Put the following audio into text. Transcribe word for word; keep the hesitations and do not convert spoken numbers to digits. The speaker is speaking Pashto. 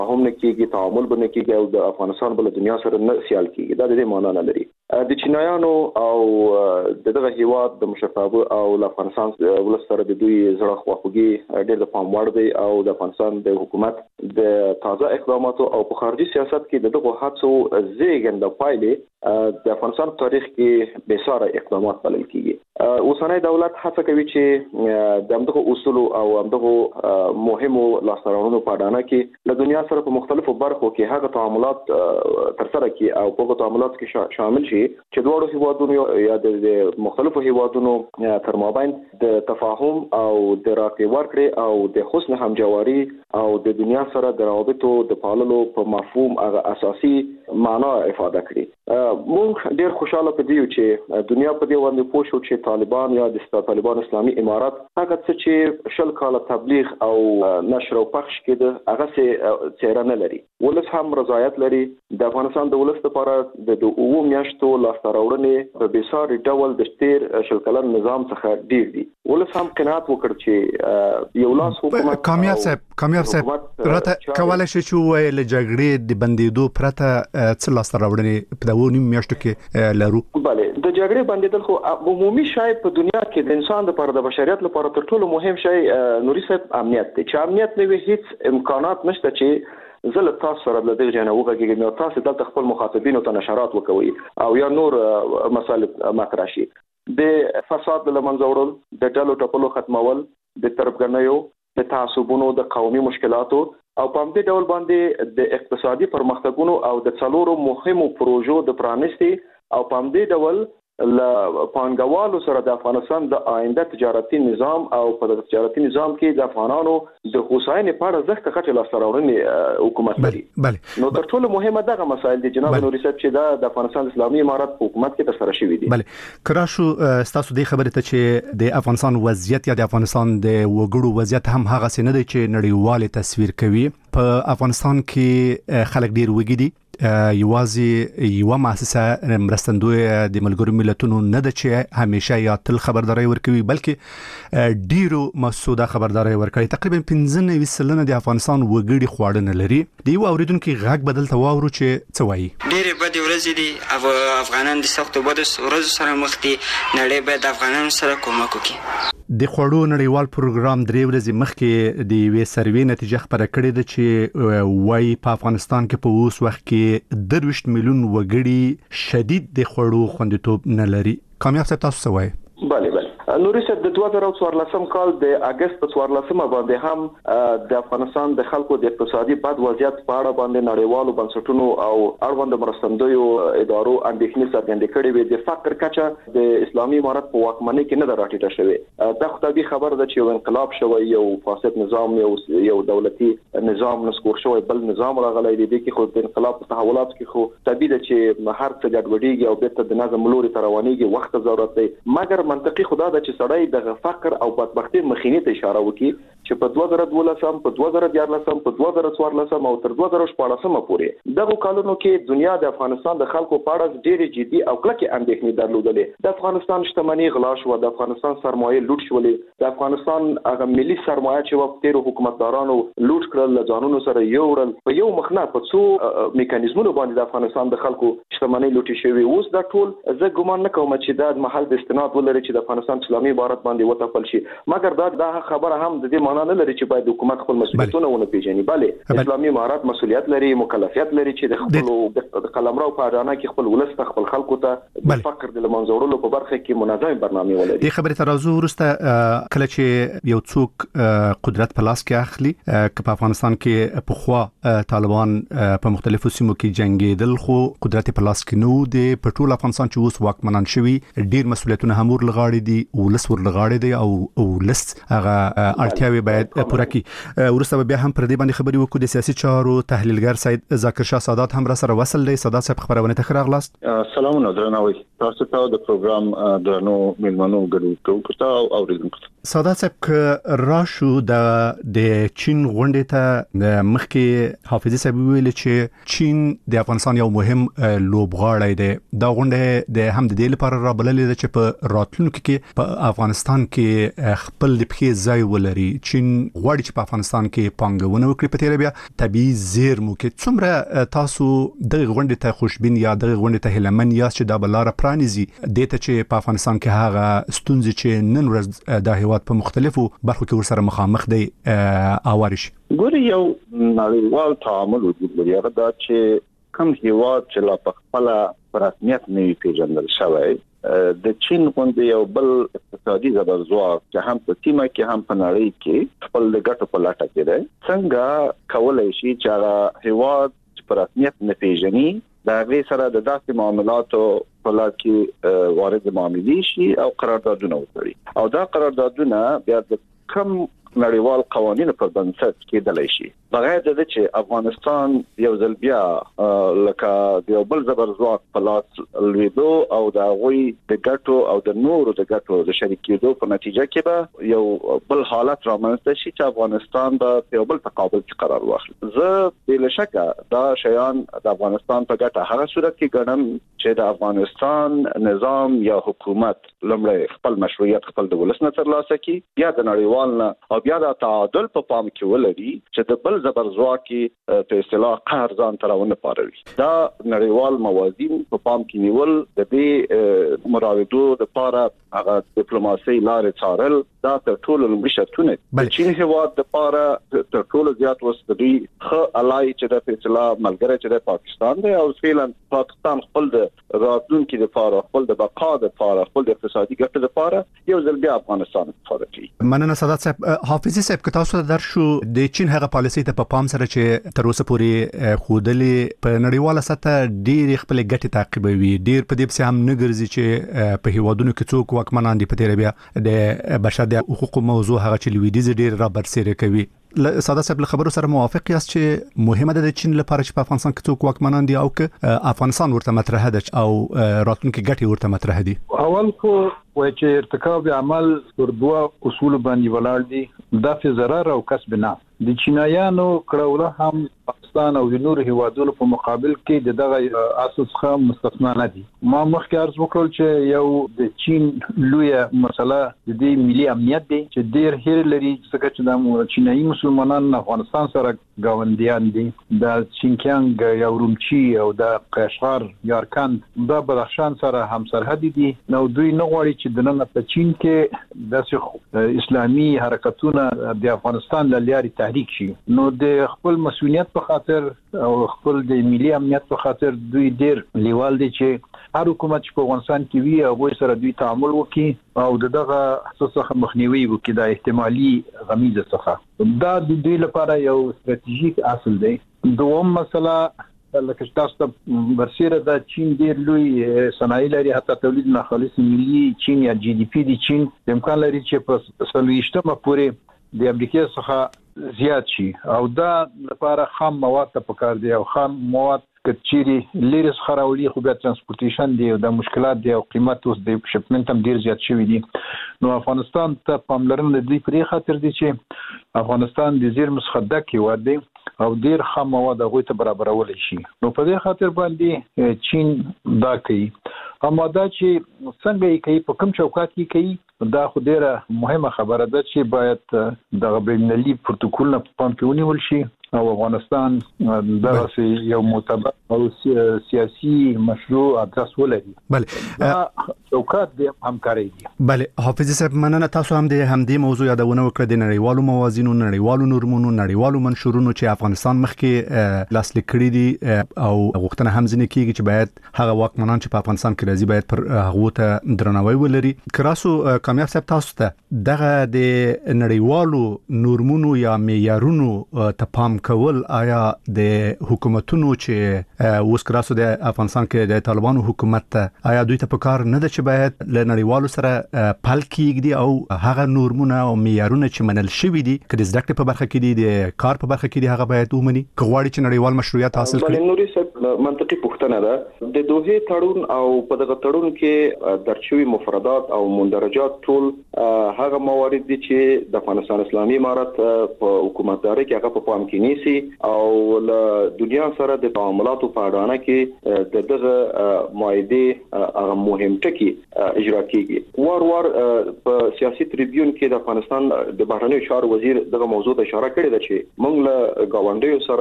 هم نه کیږي، تعامل به نه کیږي او د افغانستان بل دنیا سره نه سیال کیږي. دا د دې معنا نه لري. د چینایانو او دغه هیواد د مشرتابه او د افغانستان ولس سره د دوی زړه خواخوږي ډېر د پام وړ دی او د افغانستان د حکومت د تازه اقداماتو او په خارجي سیاست کې دغه هڅو زیږنده پایلې د افغانستان تاریخ کې بې ساره اقدامات بلل کیږي. اوسنۍ دولت هڅه کوي چې د همدغه اصول او همدغه مهمو لاسته راوړنو په اډانه کې له دنیا سره په مختلفو برخو کې هغه تعاملات ترسره کړي او په هغه تعاملات کې شامل شي چې دوه هیوادونو یا د مختلفو هیوادونو تر مابین د تفاهم او د راکړې ورکړې او د حسن همجواري او د دنیا سره د روابطو د پاللو په مفهوم هغه اساسي معنا افاده کړي. موږ ډېر خوشاله پدې یو چې دنیا په دې باندې پوه شو چې طالبان یا د طالبان اسلامي امارات هغه څه چې شل کاله تبلیغ او نشر او پخش کړي هغه څه چیرې نه لري. ولس هم رضایت لري. د افغانستان د ولس لپاره د اوو میاشتو لاسته راوړنې په بېساري ډول د تیر شل کلن نظام څخه ډیر دي. ولس هم قناعت وکړ چې یو لاس حکومت کامیاب صاحب کامیاب صاحب راته کولای شي چې وایي لجګړې د بندیدو پرته څه لاسته راوړنې په دغه نیم میاشتو کې لرو. بله د جګړې بندیدل خو عمومي شای په دنیا کې د انسان لپاره د بشریت لپاره تر ټولو مهم شی نوري صاحب امنیت دی. چې امنیت نه وي هیڅ امکانات نشته چې زه له تاسو سره د دې جنه وګورئ نو تاسو دلته خپل مخاطبینو ته نشرات وکوي او یا نور مسائل مطرح شي. د فساد له منځه وړل، د ډلو ټپلو ختمول، د تربګنیو، د تعصبونو، د قومي مشکلاتو او په همدې ډول باندې د اقتصادي پرمختګونو او د څلورو مهمو پروژو د پرانیستي او په همدې ډول ل پانګوالو سره د افغانستان د آینده تجارتي نظام او په تجارتي نظام کې د افغانانو د هوساینې په اړه زښت کچه لاسته راوړنې حکومت لري. نو تر ټولو مهمه دغه مسایل دي جناب نوري صاحب چې د افغانستان اسلامي امارات په حکومت کې ترسره شوي دي. بله کراشو تاسو د خبرې ته چې د افغانستان وضعیت یا د افغانستان د وګړو وضعیت هم هغه څه نه دی چې نړیوال تصویر کوي. په افغانستان کې خلک ډیر وګړي دي. یوازې یو مؤسسه مرستندوی د ملګرو ملتونو نه ده چې همیشه یا تل خبرداري ورکوي بلکې ډیرو مسوده خبرداري ورکوي. تقریبا پنځه نوي سلنه د افغانستان وګړي خواړه نه لري. د یو اوریدونکو غږ بدل ته واورو چې څه وایي. ډیره بد ورځې دي، افغانان د سختو بدو ورځو سره مخ دي. نړۍ باید افغانانو سره کومک وکړي. د خوړو نړیوال پروګرام درې ورځې مخکې د یوې سروې نتیجه خبره کړې ده چې وايي په افغانستان کې په اوس وخت کې درویشت میلیون وګړي شدید د خوړو خوندیتوب نه لري. کامیاب صاحب تاسو څه وایي؟ بله بله نوري صاحب د دوه زره څوارلسم کال د اگست په څوارلسمه باندې هم د افغانستان د خلکو د اقتصادي بد وضعیت په اړه باندې نړیوالو بنسټونو او اړوند مرستندویو ادارو اندېښنې څرګندې کړې وې. د فقر کچه د اسلامي امارت په واکمنۍ کې نه ده راټیټه شوې. دا خو طبیعي خبره ده چې یو انقلاب شوی، یو فاسد نظام، یو یو دولتي نظام نسکور شوی، بل نظام راغلی دی. د کې خو د انقلاب په تحولات کې خو طبیعي ده چې هر څه ګډوډېږي او بیرته د نظم لوري ته روانېږي. وخت ضرورت دی، مګر منطقي خدا ده چې سړی د فقر او بدبختۍ مخنیوي ته اشاره وکړي چې په دوه زره دولسم، په دوه زره دیارلسم، په دوه زره څوارلسم او تر دوه زره شپاړسم پورې دغه کالونو کې دنیا د افغانستان د خلکو په اړه ډېرې جدي او کلکې اندېښنې درلودلې. د افغانستان شتمنۍ غلا شو، د افغانستان سرمایه لوټ شولې، د افغانستان هغه ملي سرمایه چې وخت تیر حکومتدارانو لوټ کړل، له ځانونو سره یوړل. په یو مخ نه په څو میکانیزمونو باندې د افغانستان د خلکو شتمنۍ لوټې شوې. اوس دا ټول زه ګمان نه کوم چې دا محل د استناد ولري چې د افغانستان اسلامي امارت باندې وتپل شي، مګر دا د خبره هم د دې معنا نه لري چې باید حکومت خپل مسؤلیتونه ونه پیژني. بله اسلامي امارت مسؤلیت لري، مکلفیت لري چې د خپل قلمرو په اډانه کې خپل ولس ته، خپل خلکو ته د فقر د منځ وړلو په برخه کې منظم برنامه ولري. د خبرې تر راځو وروسته کله چې یو څوک قدرت په لاس کې اخلي، که په افغانستان کې په خوا طالبان په مختلفو سیمو کې جنگیدل خو قدرت په لاس کې نو دی. په ټول افغانستان چې اوس واکمنان شوي ډیر مسؤلیتونه هم ورلغاړي دي، ولس ورلغاړي دي او ولس هغه اړتیاوي باید پوره کړي. ورسته بیا هم پر دې باندې خبرې وکړو. د سیاسي چارو تحلیلګر سید ذاکر شاه سادات هم را سره وصل دی. سادات صاحب خبرونه ته راغلاست. سلامونه درناوي تاسو ته د پروګرام درنو میلمنو ګډون کوو او اوریدونکو. سادات صاحب ک راشو د د چین غونډې ته مخکې حافظ صاحب ویل چې چین د افغانستان یو مهم لوبغاړی دی. دا غونډه د هم د دې لپاره را بللې ده چې په راتلونکو کې په افغانستان کې خپل د پخې ځای ولري چین غواړي چې په افغانستان کې پانګونه وکړي په تیر بیا طبيعي زیرمو کې څومره تاسو د غونډې ته خوشبین یا د غونډې ته هلمن یا چې د بلاره پرانیزي د ته چې په افغانستان کې هغه ستونزې چې نن ورځ د هیواد په مختلفو برخو کې ورسره مخامخ دي اوارش ګوري یو نړیوال تعامل وجود لري هغه دا چې کوم هیواد چې لا په خپل رسمیت نه پیژندل شوی د چین غونډې یو بل اقتصادي زبرځواک چې هم په سیمه کې هم په نړۍ کې خپل د ګټو په لټه کې دی څنګه کولای شي چې هغه هیواد چې په رسمیت نه پیژني دا غي سره د داسې معاملاتو په لړ کې وارد معاملې شي او قراردادونه وکړي او دا قراردادونه بیا د کم نړیوال قوانینو په بنسټ کې دلای شي بغیر د دې چې افغانستان یو ځل بیا لکه د یو بل زبرځواک په لاس لویدو او د غوي د ګټو او د نورو د ګټو د شریکېدو په نتیجه کې به یو بل حالت رامنځته شي چې افغانستان به یو بل تقابل کې قرار واخلي زه بلا شک دا شیان د افغانستان په ګټه هغه صورت کې ګڼم چې د افغانستان نظام یا حکومت لمړی خپل مشروعیت خپل د ولس نه ترلاسه کړي یا د نړیوال نه او بیا د تعادل په پام کې ولري چې د بل زبرځواکي په اصطلاح قهر ځان تراونه پاروي دا نړیوال موازین په پام کې نیول د دې مراودو لپاره هغه ډیپلوماسي لارې څارل دا تر ټولو لومړی شرطونه د چین هیواد لپاره تر ټولو زیات وسدي خ الای چې د اصطلاح ملګری چې د پاکستان دی او فعلا پاکستان خپل د راتلونکي لپاره خپل د بقا لپاره خپل د اقتصادي ګټو لپاره یو ځل بیا افغانستان استفاده کوي مننه سادات صاحب حافظي صاحب که تاسو درشو د چین هغه پالیسي ته په پام سره چې تر اوسه پورې خودلې په نړیواله سطح ډېر خپل ګټې تعقیبوي ډېر په دې څه هم نه ګرځي چې په هیوادونو کې څوک واکمنان دي په تیر بیا د بشر د حقوقو موضوع هغه چې لویدیز ډېر را برسېره کوي ساده صاحب خبرو سره موافق یاست چې مهمه ده د چین لپاره چې په افغانستان کې څوک واکمنان دي او که افغانستان ورته مطرح ده او راتلونکي ګټې ورته مطرح دي اول خو وای چې ارتکاب عمل پر دوه اصول باندې ولاړ دي دفع ضرر او کسب نفع د چینایانو کړهوله هم پاکستان او د نور هیوادونو په مقابل کې د دغه اساس خام مستثنا نه دي ما مخکې عرض وکړل چې یو د چین لویه مسله د دې ملي امنیت دی چې ډېر هیر لري څنګه چې د چینایي مسلمانان افغانستان سره گاونډیان دي د چینکیانګ یا رومچي او د قشقر یارکند د بدخشان سره هم سرحد دي نو دوی نه غواړي چې د نن په چین کې د اسلامي حرکتونه د افغانستان لاري تحریک شي نو د خپل مسؤلیت په خاطر او خپل د ملي امنیت په خاطر دوی ډېر لیوال دي چې هر حکومت چې په افغانستان کې وي هغه سره دوی تعامل وکړي او دغه اساسه مخنیوي وکړي د احتمالي غمیزه څخه دا د دوی لپاره یو ستراتیژیک اصل دی دوم مسله لکه تاسو ته برسیره د چین ډېر لوی صنایع لري حتی تولید ناخالص ملي چین یا جی ډي پی دی چین امکان لري چې په سلويشتمه پورې د امریکا څخه زیات شي او دا لپاره خام مواد ته پکار دي او خام مواد کچيري لیرس خراولي خو بیا ترانسپورټیشن دی او د مشکلات دی او قیمت اوس د شپمنټ هم ډیر زیات شوی دي نو افغانستان ته پاملرنه د دې پرې خاطر دي چې افغانستان د زیرمو څخه ډک هیواد دی او ډیر خام مواد هغه ته برابرول شي نو په دې خاطر باندې چین دا کوي اما دا چې څنګه یې کوي په کوم چوکاټ کې کوي دا خو ډیره مهمه خبره ده چې باید د بینالمللي پروتوکول نه په پام کې ونیول شي او افغانستان دغه یو معتبر او سیاسي مشروع اساس ولري بله چوکاټ د همکاري دي بله حافظ صاحب مننه تاسو هم د همدې موضوع یادونه وکړه د نړیوالو موازینو نړیوالو نورمونو نړیوالو منشورونو چې افغانستان مخکې لاسلیک کړي دي او غوښتنه هم ځنې کیږي چې باید هغه واکمنان چې په افغانستان کې راځي باید پر هغه ته درناوی ولري کراسو کامیاب صاحب تاسو ته دغه د نړیوالو نورمونو یا معیارونو ته پام کول آیا د حکومتونو چې اوس کراسو د افغانستان کې د طالبانو حکومت ته آیا دوی ته پکار نه ده چې باید له نړیوالو سره پل کېږدي او هغه نورمونه او معیارونه چې منل شوي دي که د زده کړې په برخه کې دي د کار په برخه کې دي هغه باید ومني که غواړي چې نړیوال مشروعیت حاصل کړي نوري صاحب منطقي پوښتنه ده د دوه تړون او په دغه تړون کې درچوي مفردات او مندرجات ټول هغه موارد دي چې د افغانستان اسلامي امارت په حکومتداري کې هغه په پام کې نیسي او له دنیا سره د تعاملاتو په اړه کې د دغه معاهده هغه مهم ټکي اجرا کیږي. وار وار په سیاسي ټریبیون کې د افغانستان د بهرنیو چارو وزیر دغه موضوع ته اشاره کړې ده چې موږ له گاونډیو سره